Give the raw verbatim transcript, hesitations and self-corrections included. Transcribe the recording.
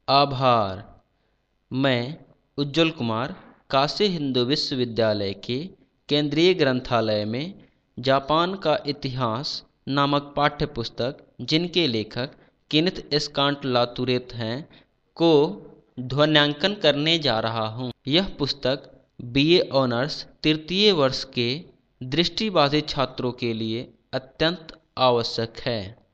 आभार। मैं उज्ज्वल कुमार काशी हिंदू विश्वविद्यालय के केंद्रीय ग्रंथालय में जापान का इतिहास नामक पाठ्यपुस्तक, जिनके लेखक केनेथ एस्कार्ट-लातूरेत हैं, को ध्वन्यांकन करने जा रहा हूँ। यह पुस्तक बीए ऑनर्स तृतीय वर्ष के दृष्टिबाधित छात्रों के लिए अत्यंत आवश्यक है।